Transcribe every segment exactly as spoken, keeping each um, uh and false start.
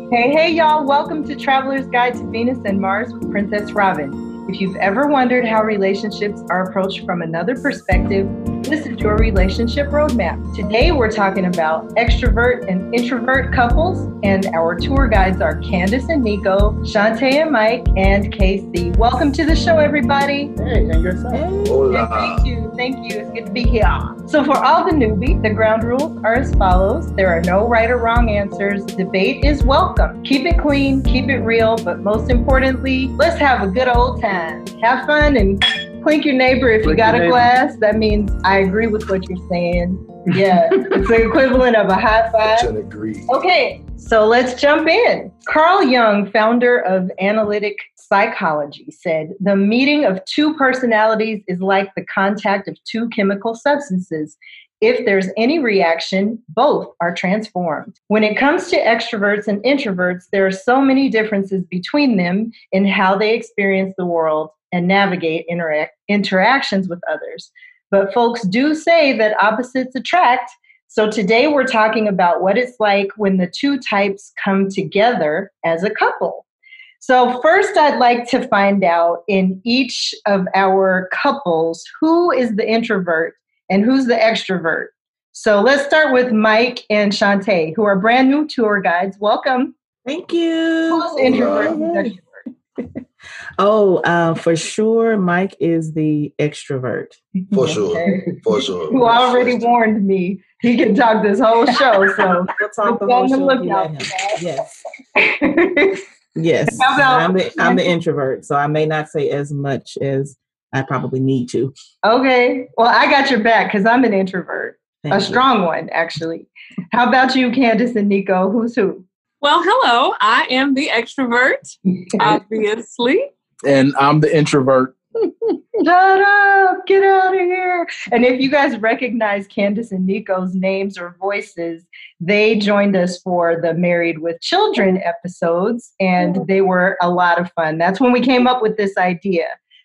Hey, hey, y'all. Welcome to Traveler's Guide to Venus and Mars with Princess Robin. If you've ever wondered how relationships are approached from another perspective, this is your relationship roadmap. Today, we're talking about extrovert and introvert couples, and our tour guides are Candace and Nico, Shantae and Mike, and Casey. Welcome to the show, everybody. Hey, and yourself. Hey. Hola. Thank you. Thank you. It's good to be here. So for all the newbies, the ground rules are as follows. There are no right or wrong answers. Debate is welcome. Keep it clean, keep it real, but most importantly, let's have a good old time. Have fun and clink your neighbor if Clink you got a your glass. That means I agree with what you're saying. Yeah, it's the equivalent of a high five. Can agree. Okay, so let's jump in. Carl Jung, founder of analytic psychology, said, "The meeting of two personalities is like the contact of two chemical substances. If there's any reaction, both are transformed." When it comes to extroverts and introverts, there are so many differences between them in how they experience the world and navigate interac- interactions with others. But folks do say that opposites attract. So today we're talking about what it's like when the two types come together as a couple. So first, I'd like to find out in each of our couples, who is the introvert and who's the extrovert? So let's start with Mike and Shantae, who are brand new tour guides. Welcome. Thank you. Who's the introvert? Who's the extrovert? Oh, uh, for sure, Mike is the extrovert. For sure. Okay. For sure. Who already warned me he can talk this whole show. So We'll talk the Look on whole the show if you lookout let him. for Yes, yes. How about- I'm the I'm the introvert, so I may not say as much as I probably need to. Okay. Well, I got your back because I'm an introvert. Thank a you. strong one, actually. How about you, Candace and Nico? Who's who? Well, hello. I am the extrovert, obviously. And I'm the introvert. Shut up! Get out of here! And if you guys recognize Candace and Nico's names or voices, they joined us for the Married with Children episodes, and they were a lot of fun. That's when we came up with this idea.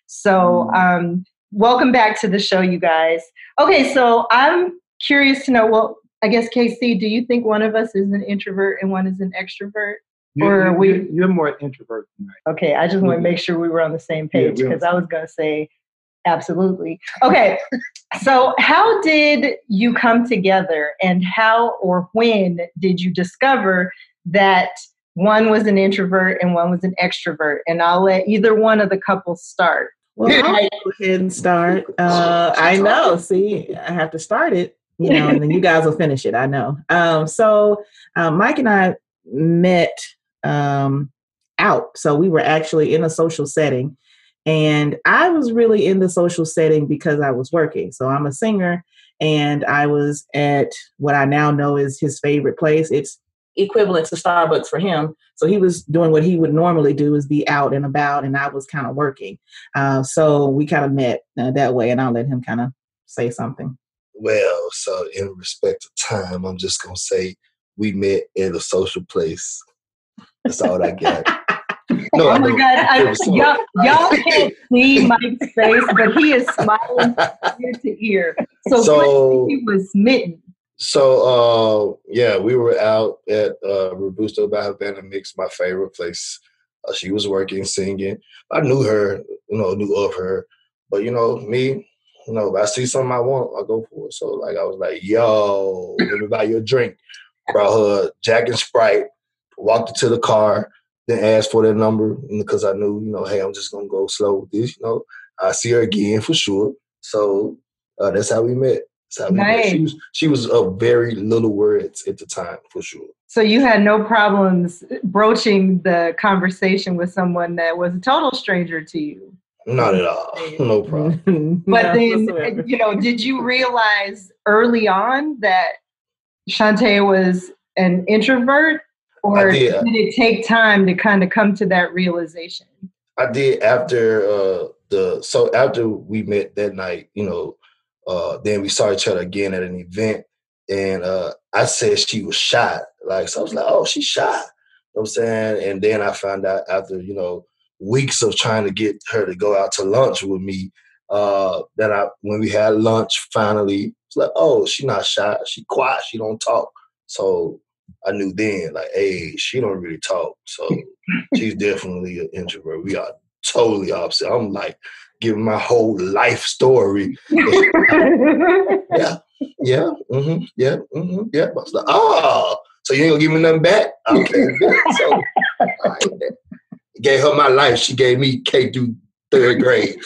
So um, welcome back to the show, you guys. Okay, so I'm curious to know, well, I guess, K C, do you think one of us is an introvert and one is an extrovert? You, Or you, we- you're more introvert than I. Okay, I just want to make sure we were on the same Yeah, page we're on because the I was going to say absolutely. Okay, so how did you come together and how or when did you discover that one was an introvert and one was an extrovert? And I'll let either one of the couples start. Well, I'll go ahead and start. Uh, I know. See, I have to start it, you know, and then you guys will finish it. I know. Um, so uh, Mike and I met um, out. So we were actually in a social setting. And I was really in the social setting because I was working. So I'm a singer and I was at what I now know is his favorite place. It's equivalent to Starbucks for him. So he was doing what he would normally do, is be out and about, and I was kind of working. Uh, so we kind of met uh, that way, and I'll let him kind of say something. Well, so in respect of time, I'm just going to say we met at a social place. That's all I got. No, Oh I my don't. God, I, It was so- y'all, y'all can't see Mike's face, but he is smiling from ear to ear. So, So- he was smitten. So, uh, yeah, we were out at uh, Robusto by Havana Mix, my favorite place. Uh, she was working, singing. I knew her, you know, knew of her. But, you know, me, you know, if I see something I want, I go for it. So, like, I was like, yo, let me buy you a drink. Brought her Jack and Sprite, walked her to the car, then asked for their number because I knew, you know, hey, I'm just going to go slow with this. You know, I see her again for sure. So uh, that's how we met. That's how we met. Nice. She was, she was of very little words at the time, for sure. So you had no problems broaching the conversation with someone that was a total stranger to you. Not at all. No problem. But No, then, whatsoever. you know, did you realize early on that Shantae was an introvert? Or I did. did it take time to kind of come to that realization? I did after uh, the, so after we met that night, you know, uh, then we saw each other again at an event. And uh, I said she was shy. Like, so I was like, oh, she's shy. You know what I'm saying? And then I found out after, you know, weeks of trying to get her to go out to lunch with me, uh, that I, when we had lunch, finally, it's like, oh, she's not shy. She quiet. She don't talk. So I knew then, like, hey, she don't really talk, so she's definitely an introvert. We are totally opposite. I'm like giving my whole life story. yeah, yeah, mm-hmm, yeah, mm-hmm, yeah. I was like, oh, so you ain't gonna give me nothing back? Okay, so I gave her my life. She gave me K through third grade.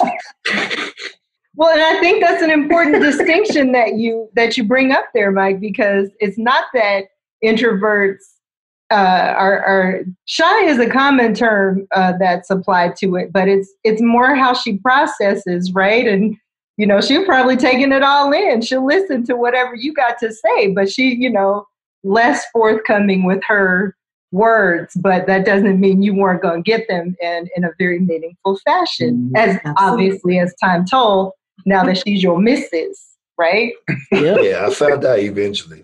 Well, and I think that's an important distinction that you that you bring up there, Mike, because it's not that introverts uh, are, are shy is a common term uh, that's applied to it, but it's it's more how she processes, right? And you know, she'll probably taking it all in. She'll listen to whatever you got to say, but she, you know, less forthcoming with her words, but that doesn't mean you weren't going to get them in, in a very meaningful fashion, as Absolutely. obviously as time told, now that she's your missus, right? Yep. Yeah, I found out eventually.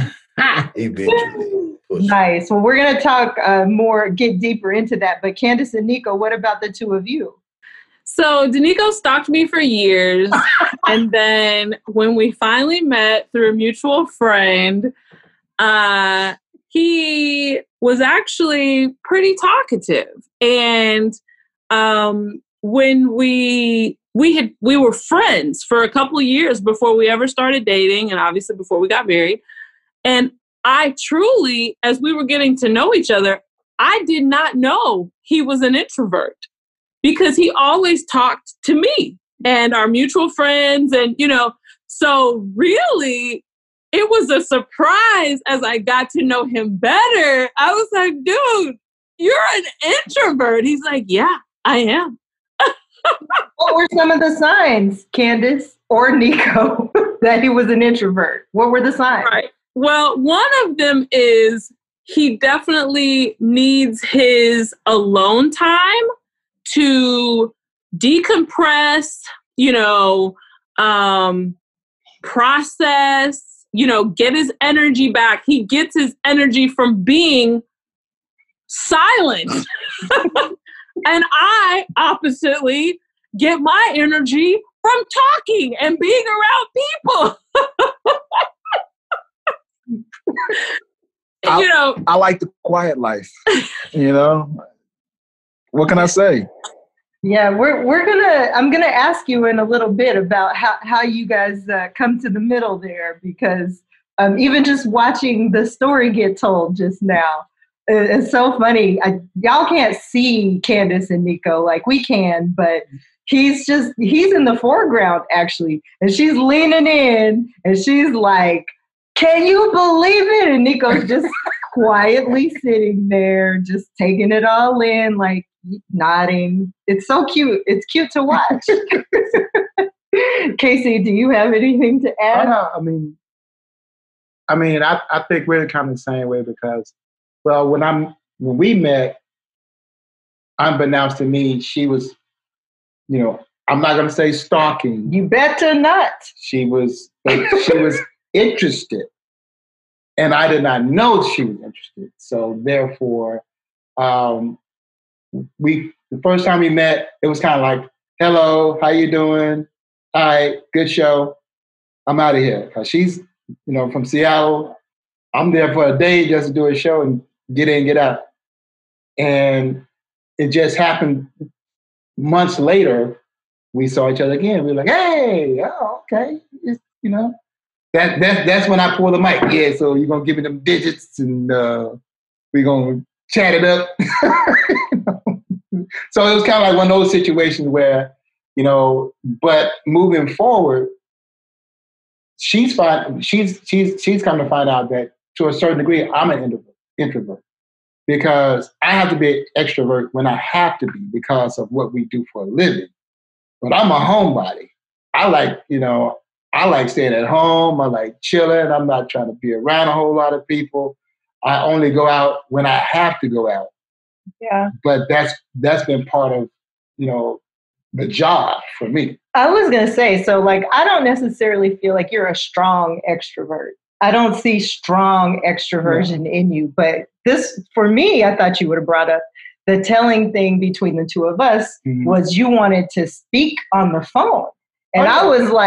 Eventually. Nice. Well, we're going to talk uh, more, get deeper into that. But Candace and Nico, what about the two of you? So Danico stalked me for years. And then when we finally met through a mutual friend, uh, he was actually pretty talkative. And um, when we we had we were friends for a couple of years before we ever started dating, and obviously before we got married. And I truly, as we were getting to know each other, I did not know he was an introvert because he always talked to me and our mutual friends. And, you know, so really, it was a surprise as I got to know him better. I was like, dude, you're an introvert. He's like, yeah, I am. What were some of the signs, Candace or Nico, that he was an introvert? What were the signs? Right. Well, one of them is he definitely needs his alone time to decompress, you know, um, process, you know, get his energy back. He gets his energy from being silent. And I, oppositely, get my energy from talking and being around people. I, you know, I like the quiet life. You know, what can I say? Yeah, we're we're gonna. I'm gonna ask you in a little bit about how how you guys uh, come to the middle there, because um, even just watching the story get told just now, it, it's so funny. I, y'all can't see Candace and Nico like we can, but he's just he's in the foreground actually, and she's leaning in, and she's like, "Can you believe it?" And Nico's just quietly sitting there, just taking it all in, like nodding. It's so cute. It's cute to watch. Casey, do you have anything to add? Uh, I mean, I mean, I, I think we're kind of the same way because, well, when I'm when we met, unbeknownst to me, she was, you know, I'm not going to say stalking. You better not. She was, she was interested, and I did not know she was interested. So therefore, um, we the first time we met, it was kind of like, "Hello, how you doing? All right, good show. I'm out of here." Because she's, you know, from Seattle. I'm there for a day just to do a show and get in, get out. And it just happened months later. We saw each other again. We were like, "Hey, oh, okay, it's, you know." That that that's when I pull the mic. Yeah, so you're gonna give me them digits, and uh, we're gonna chat it up. So it was kind of like one of those situations where, you know, but moving forward, she's find, she's she's she's come to find out that to a certain degree I'm an introvert, introvert because I have to be an extrovert when I have to be because of what we do for a living. But I'm a homebody. I like, you know, I like staying at home. I like chilling. I'm not trying to be around a whole lot of people. I only go out when I have to go out. Yeah. But that's that's been part of, you know, the job for me. I was going to say, so like, I don't necessarily feel like you're a strong extrovert. I don't see strong extroversion yeah. in you. But this, for me, I thought you would have brought up the telling thing between the two of us mm-hmm. was you wanted to speak on the phone. And oh, I was like,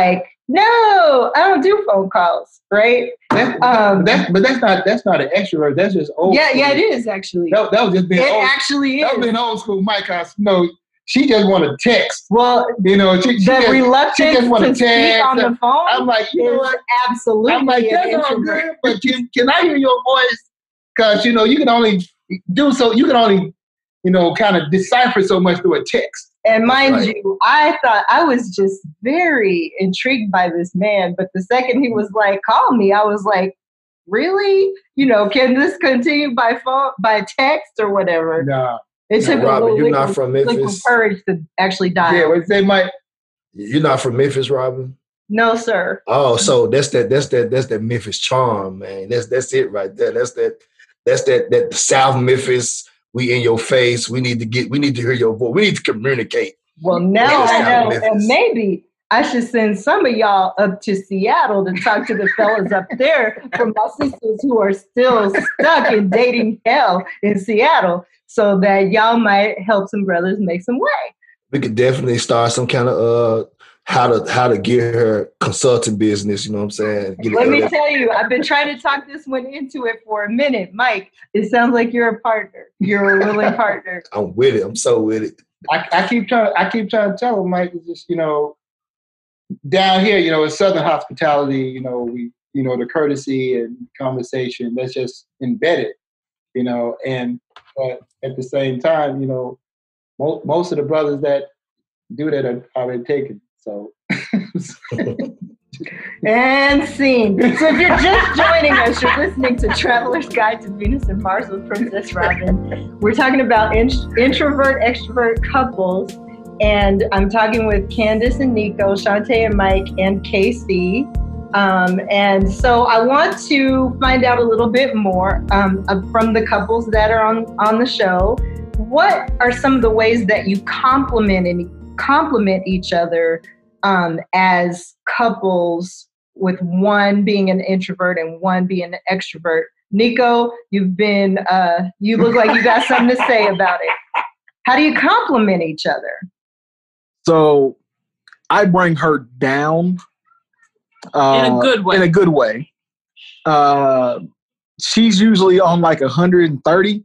No, I don't do phone calls, right? That's, Um, that's, but that's not that's not an extrovert. That's just old. yeah, school. yeah, it is actually. That, that was just being It old. actually That is. was being old school, Mike. Cause no, she just want to text. Well, You know, she, she the just, reluctance she just want to to speak text. on the phone I'm like, you know is what? absolutely I'm like, an that's all introvert. good, but can, can I hear your voice? Because, you know, you can only do so, you can only, you know, kind of decipher so much through a text. And mind Right. you, I thought I was just very intrigued by this man. But the second he was like, call me, I was like, really? You know, can this continue by phone, by text or whatever? Nah. It took Now, a Robin, little you're lick not of- from lick of Memphis? courage to actually dial. Yeah, what they might. You're not from Memphis, Robin? No, sir. Oh, so that's that that's that that's that Memphis charm, man. That's that's it right there. That's that that's that that South Memphis. We in your face. We need to get we need to hear your voice. We need to communicate. Well, now Yes, I down know, Memphis. and maybe I should send some of y'all up to Seattle to talk to the fellas up there from my sisters who are still stuck in dating hell in Seattle, so that y'all might help some brothers make some way. We could definitely start some kind of uh how to how to get her consulting business, you know what I'm saying? Get Let it- me tell you, I've been trying to talk this one into it for a minute. Mike, it sounds like you're a partner. You're a willing partner. I'm with it. I'm so with it. I, I keep trying. I keep trying to tell him, Mike, it's just you know, down here, you know, it's Southern hospitality. You know, we, you know, the courtesy and conversation that's just embedded. You know, and but at the same time, you know, most most of the brothers that do that are already taken. So. And scene. So if you're just joining us, you're listening to Traveler's Guide to Venus and Mars with Princess Robin. We're talking about in- introvert, extrovert couples. And I'm talking with Candace and Nico, Shantae and Mike, and Casey. Um, and so I want to find out a little bit more um, from the couples that are on, on the show. What are some of the ways that you complement and complement each other um, as couples, with one being an introvert and one being an extrovert? Nico, you've been, uh, you look like you got something to say about it. How do you complement each other? So I bring her down. Uh, In a good way. In a good way. Uh, she's usually on like one hundred thirty.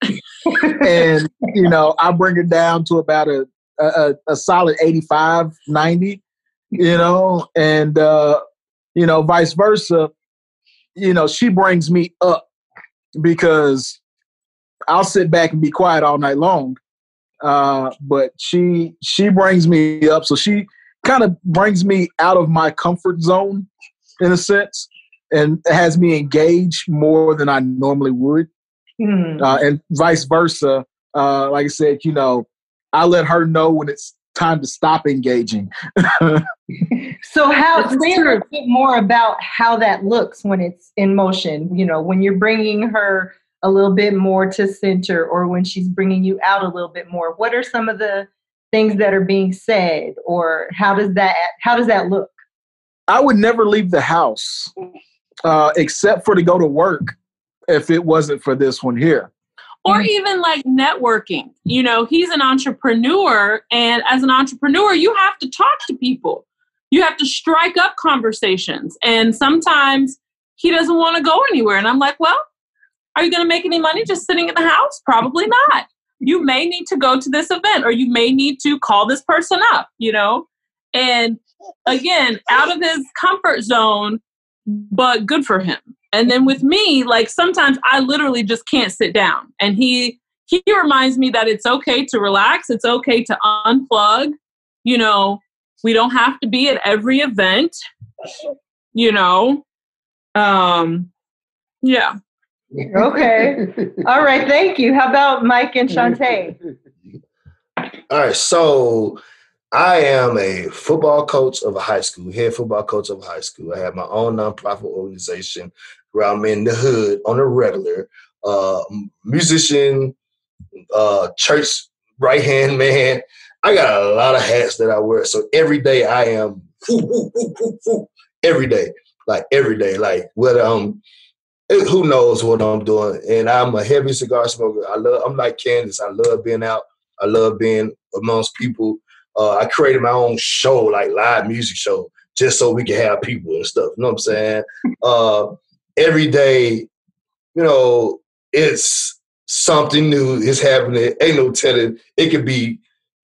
And, you know, I bring her down to about a, a, a solid eighty-five, ninety, you know, and, uh, you know, vice versa. You know, she brings me up because I'll sit back and be quiet all night long. Uh, but she she brings me up, so she kind of brings me out of my comfort zone in a sense, and has me engage more than I normally would, Hmm. uh, and vice versa. Uh, like I said, you know, I let her know when it's time to stop engaging. So how, This is say a true. little bit more about how that looks when it's in motion, you know, when you're bringing her a little bit more to center, or when she's bringing you out a little bit more. What are some of the things that are being said, or how does that, how does that look? I would never leave the house uh, except for to go to work if it wasn't for this one here. Or even like networking. You know, he's an entrepreneur, and as an entrepreneur, you have to talk to people. You have to strike up conversations. And sometimes he doesn't want to go anywhere. And I'm like, well, are you going to make any money just sitting in the house? Probably not. You may need to go to this event, or you may need to call this person up, you know? And again, out of his comfort zone, but good for him. And then with me, like sometimes I literally just can't sit down. And he he reminds me that it's okay to relax. It's okay to unplug. You know, we don't have to be at every event, you know? Um, yeah. Okay. All right. Thank you. How about Mike and Shantae? All right, so I am a football coach of a high school, head football coach of a high school. I have my own nonprofit organization where I'm in the hood on a regular, uh, musician, uh, church right-hand man. I got a lot of hats that I wear. So every day I am, whoo, whoo, whoo, whoo, whoo, every day, like every day, like whether I'm, who knows what I'm doing. And I'm a heavy cigar smoker. I love, I'm like Candace. I love being out. I love being amongst people. Uh, I created my own show, like live music show. just so we can have people and stuff. You know what I'm saying? Uh, every day, you know, it's something new is happening. Ain't no telling. It could be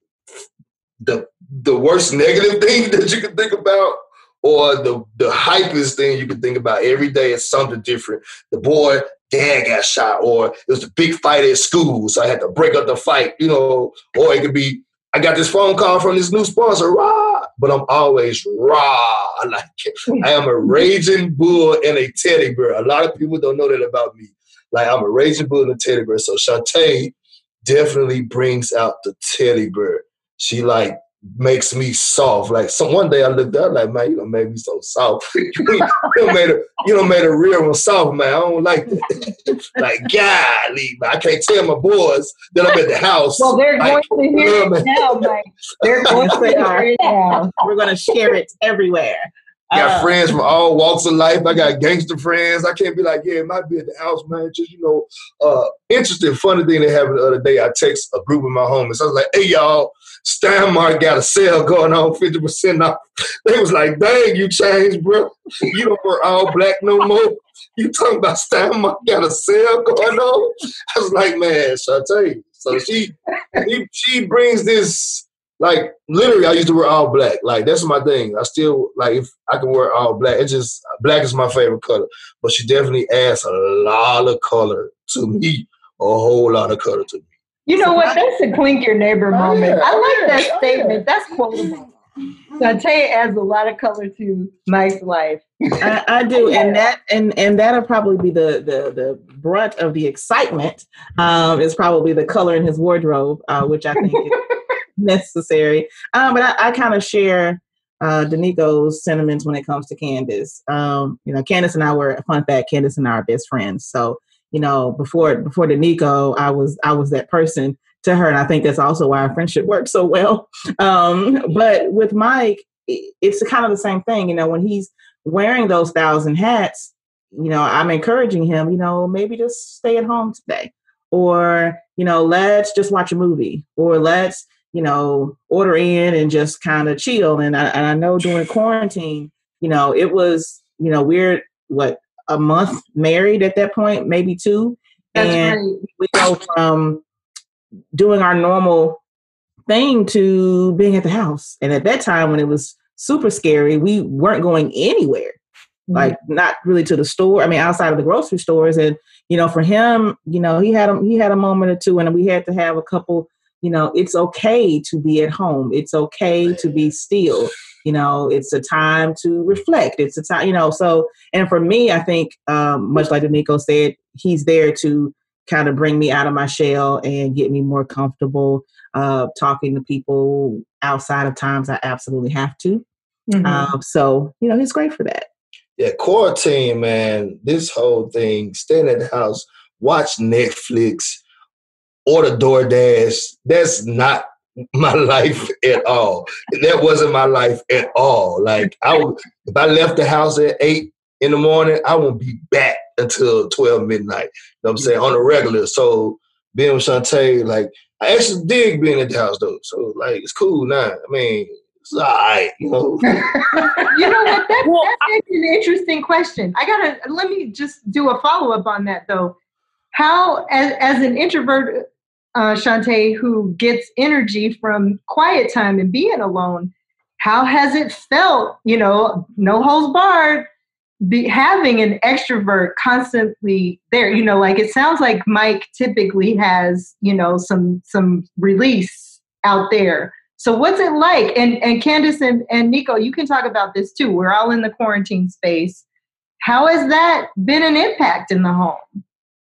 the the worst negative thing that you can think about, or the the hypest thing you can think about. Every day it's something different. The boy, dad got shot, or it was a big fight at school, so I had to break up the fight, you know, or it could be, I got this phone call from this new sponsor, rah, but I'm always rah. Like, I am a raging bull and a teddy bear. A lot of people don't know that about me. Like, I'm a raging bull and a teddy bear. So Shantae definitely brings out the teddy bear. She, like, makes me soft. Like, some one day I looked up like, man, you done made me so soft. you done made a you done made a real one soft, man. I don't like that. Like, golly, man, I can't tell my boys that I'm at the house. Well, they're like, going to hear it now, Mike. They're going to hear it now. We're going to share it everywhere. Got uh, friends from all walks of life. I got gangster friends. I can't be like, yeah, it might be at the house, man. Just, you know, uh, interesting, funny thing that happened the other day. I text a group of my homies. I was like, hey, y'all, Steinmart got a sale going on, fifty percent off. They was like, dang, you changed, bro. You don't wear all black no more. You talking about Steinmart got a sale going on? I was like, man, Shantae. So she, she, she brings this. Like, literally, I used to wear all black. Like, that's my thing. I still, like, if I can wear all black, it's just, black is my favorite color. But she definitely adds a lot of color to me, a whole lot of color to me. You know what? That's a clink your neighbor Oh, moment. yeah. I like Oh, that yeah. statement. That's quotable. Shantae adds a lot of color to Mike's life. I, I do, and that and and that'll probably be the the the brunt of the excitement. Um, is probably the color in his wardrobe, uh, which I think is necessary. Um, but I, I kind of share uh, Danico's sentiments when it comes to Candace. Um, you know, Candace and I were, fun fact, Candace and I are best friends. So, you know, before before Danico, I was I was that person to her, and I think that's also why our friendship worked so well. Um, but with Mike, it's kind of the same thing. You know, when he's wearing those thousand hats, you know, I'm encouraging him, you know, maybe just stay at home today, or, you know, let's just watch a movie, or let's, you know, order in and just kind of chill. And I, and I know during quarantine, you know, it was, you know, we're what, a month married at that point, maybe two. That's and right. we go from doing our normal thing to being at the house. And at that time, when it was super scary, we weren't going anywhere, Mm-hmm. like not really to the store. I mean, outside of the grocery stores. And, you know, for him, you know, he had a, he had a moment or two, and we had to have a couple, you know, it's okay to be at home. It's okay to be still. You know, it's a time to reflect. It's a time, you know, so, and for me, I think, um, much like Danico said, he's there to kind of bring me out of my shell and get me more comfortable uh, talking to people outside of times I absolutely have to. Mm-hmm. Um, so, you know, he's great for that. Yeah, quarantine, man, this whole thing, staying at the house, watch Netflix, order DoorDash, that's not my life at all. That wasn't my life at all. Like, I would, if I left the house at eight in the morning, I won't be back until twelve midnight. You know what I'm saying? On the regular. So being with Shantae, like, I actually dig being at the house though. So like, it's cool now. I mean, it's all right, you know. You know what? That, that's an interesting question. I gotta let me just do a follow up on that though. How, as as an introvert, uh, Shantae, who gets energy from quiet time and being alone, how has it felt? You know, no holds barred, be having an extrovert constantly there. You know, like it sounds like Mike typically has, you know, some some release out there. So what's it like? And and Candace and, and Nico, you can talk about this too. We're all in the quarantine space. How has that been an impact in the home?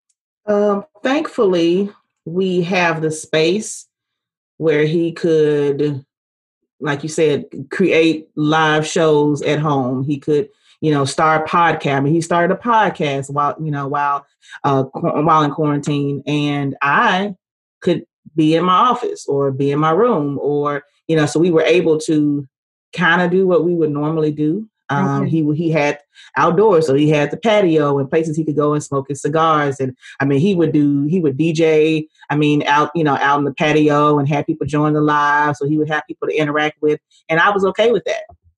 Um, thankfully, we have the space where he could, like you said, create live shows at home. He could, you know, start podcast. I mean, he started a podcast while, you know, while uh, while in quarantine, and I could be in my office or be in my room, or, you know, so we were able to kind of do what we would normally do. Um, Okay. He he had outdoors, so he had the patio and places he could go and smoke his cigars. And I mean, he would do he would D J. I mean, out you know out in the patio and have people join the live, so he would have people to interact with, and I was okay with that.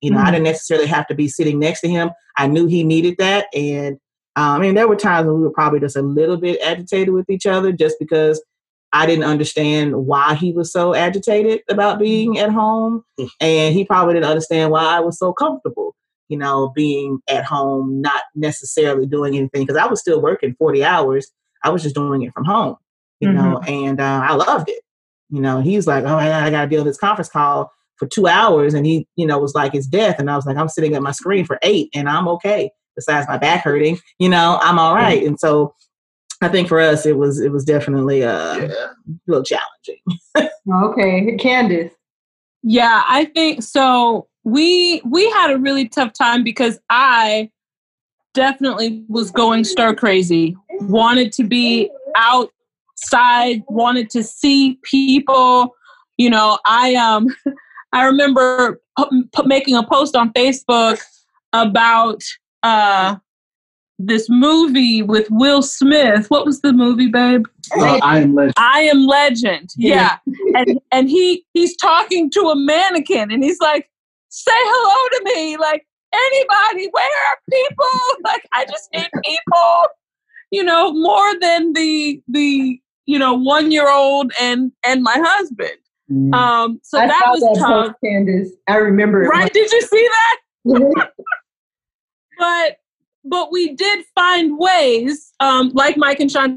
You know, Mm-hmm. I didn't necessarily have to be sitting next to him. I knew he needed that. And um, I mean, there were times when we were probably just a little bit agitated with each other just because I didn't understand why he was so agitated about being at home. And he probably didn't understand why I was so comfortable, you know, being at home, not necessarily doing anything. Because I was still working forty hours. I was just doing it from home, you Mm-hmm. know, and uh, I loved it. You know, he's like, oh, I got to be on this conference call for two hours. And he, you know, was like, it's death. And I was like, I'm sitting at my screen for eight and I'm okay. Besides my back hurting, you know, I'm all right. And so I think for us, it was, it was definitely uh, Yeah. a little challenging. Okay. Candace. Yeah, I think so. We we had a really tough time because I definitely was going stir crazy. Wanted to be outside, wanted to see people. You know, I um I remember p- p- making a post on Facebook about uh this movie with Will Smith. What was the movie, babe? Uh, I am legend. I Am Legend. Yeah. and and he he's talking to a mannequin and he's like, say hello to me. Like, anybody, where are people? Like, I just need people, you know, more than the the, you know, one year old and and my husband. Mm. Um, so I that saw was that tough. post, Candace. I remember it. Right? Did you see that? Mhm. But but we did find ways, um, like Mike and Sean.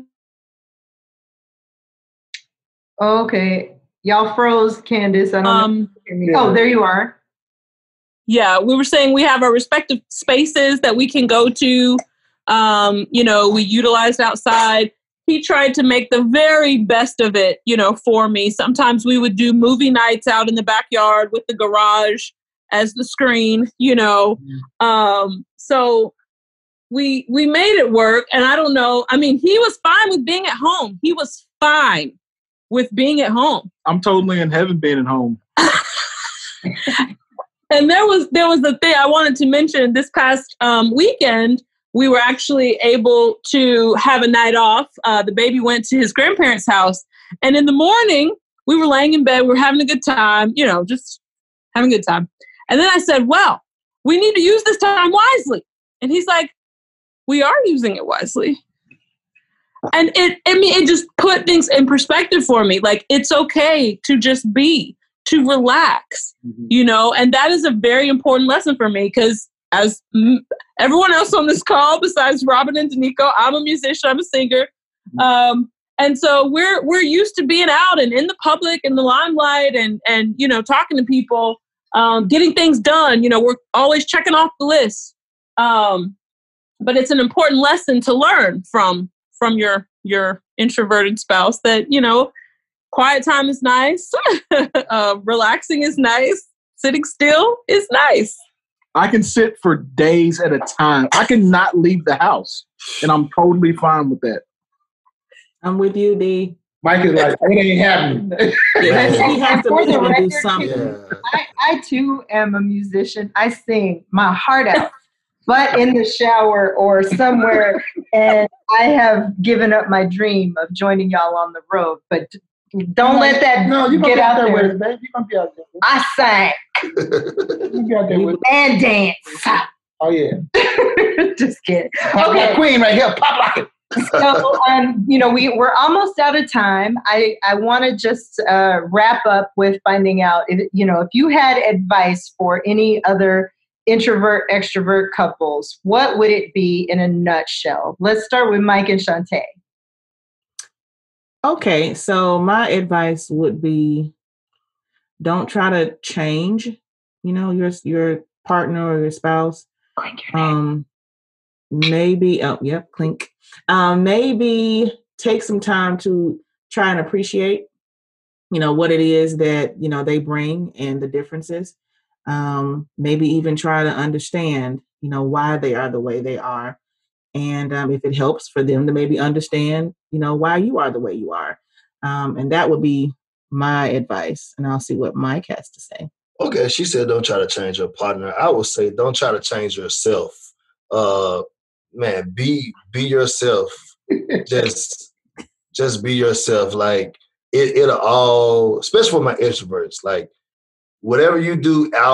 Okay. Y'all froze, Candace. I don't Um, know. Oh, there you are. yeah, we were saying we have our respective spaces that we can go to. Um, you know, we utilized outside. He tried to make the very best of it, you know, for me. Sometimes we would do movie nights out in the backyard with the garage as the screen, you know. Um, so we we made it work. And I don't know. I mean, he was fine with being at home. He was fine with being at home. I'm totally in heaven being at home. And there was there was the thing I wanted to mention this past um, weekend. We were actually able to have a night off. Uh, the baby went to his grandparents' house. And in the morning, we were laying in bed. We were having a good time, you know, just having a good time. And then I said, well, we need to use this time wisely. And he's like, we are using it wisely. And it, I mean, it just put things in perspective for me. Like, it's okay to just be, to relax, Mhm. you know, and that is a very important lesson for me because as m- everyone else on this call, besides Robin and Danico, I'm a musician, I'm a singer. Um, and so we're, we're used to being out and in the public and the limelight and, and, you know, talking to people, um, getting things done. You know, we're always checking off the list. Um, but it's an important lesson to learn from, from your, your introverted spouse that, you know, quiet time is nice. uh, relaxing is nice. Sitting still is nice. I can sit for days at a time. I can not leave the house, and I'm totally fine with that. I'm with you, D. Mike is like, it ain't happening. Yeah, he has to For the leave and do record, something. Yeah. I, I too am a musician. I sing my heart out, but in the shower or somewhere. And I have given up my dream of joining y'all on the road. But don't let that No, you gonna get be out out there with there. us, man. You gonna be out there. With I sang us. You be out there with us. and dance. Oh yeah. Just kidding. Pop Okay. like queen right here. Pop like it. So, um, you know, we, we're almost out of time. I, I want to just uh, wrap up with finding out, if, you know, if you had advice for any other introvert, extrovert couples, what would it be in a nutshell? Let's start with Mike and Shantae. Okay, so my advice would be don't try to change, you know, your your partner or your spouse. Um maybe oh yep, clink. Um maybe take some time to try and appreciate, you know, what it is that, you know, they bring and the differences. Um maybe even try to understand, you know, why they are the way they are. And um, if it helps for them to maybe understand, you know, why you are the way you are. Um, and that would be my advice. And I'll see what Mike has to say. Okay, she said don't try to change your partner. I would say don't try to change yourself. Uh, man, be be yourself. just just be yourself. Like it, it'll all, especially for my introverts. Like whatever you do out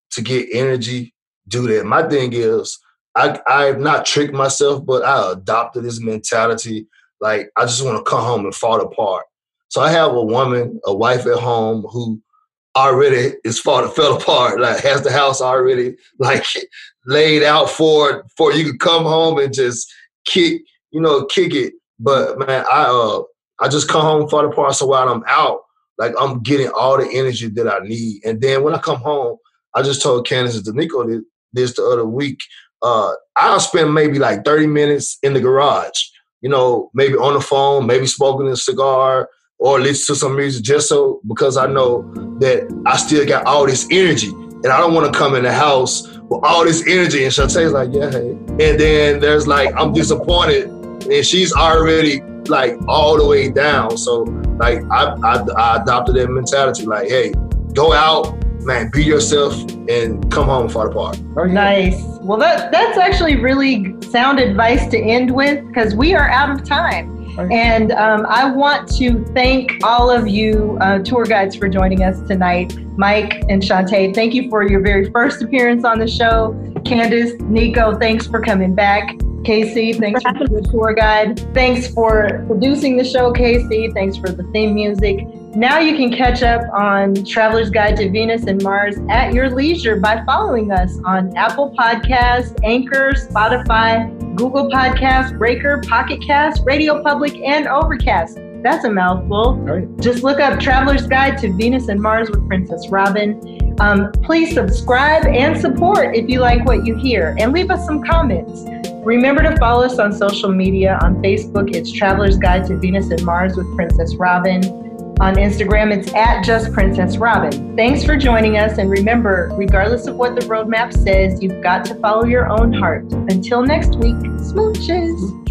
to get energy, do that. My thing is, I I've not tricked myself, but I adopted this mentality. Like, I just want to come home and fall apart. So I have a woman, a wife at home who already is fall, fell apart, like has the house already like laid out for for you can come home and just kick, you know, kick it. But man, I uh I just come home, fall apart. So while I'm out, like I'm getting all the energy that I need. And then when I come home, I just told Candace and Danico this the other week. Uh, I'll spend maybe like thirty minutes in the garage, you know, maybe on the phone, maybe smoking a cigar or listen to some music just so because I know that I still got all this energy and I don't want to come in the house with all this energy. And Shantae's like, yeah, hey. And then there's like, I'm disappointed and she's already like all the way down. So like I, I, I adopted that mentality like, hey, go out, man, be yourself and come home and fall apart. Nice. Well, that that's actually really sound advice to end with because we are out of time. And um, I want to thank all of you uh, tour guides for joining us tonight. Mike and Shantae, thank you for your very first appearance on the show. Candace, Nico, thanks for coming back. Casey, thanks for being the tour guide. Thanks for producing the show, Casey. Thanks for the theme music. Now you can catch up on Traveler's Guide to Venus and Mars at your leisure by following us on Apple Podcasts, Anchor, Spotify, Google Podcasts, Breaker, Pocket Cast, Radio Public, and Overcast. That's a mouthful. Right. Just look up Traveler's Guide to Venus and Mars with Princess Robin. Um, please subscribe and support if you like what you hear, and leave us some comments. Remember to follow us on social media. On Facebook, it's Traveler's Guide to Venus and Mars with Princess Robin. On Instagram, it's at Just Princess Robin. Thanks for joining us. And remember, regardless of what the roadmap says, you've got to follow your own heart. Until next week, smooches.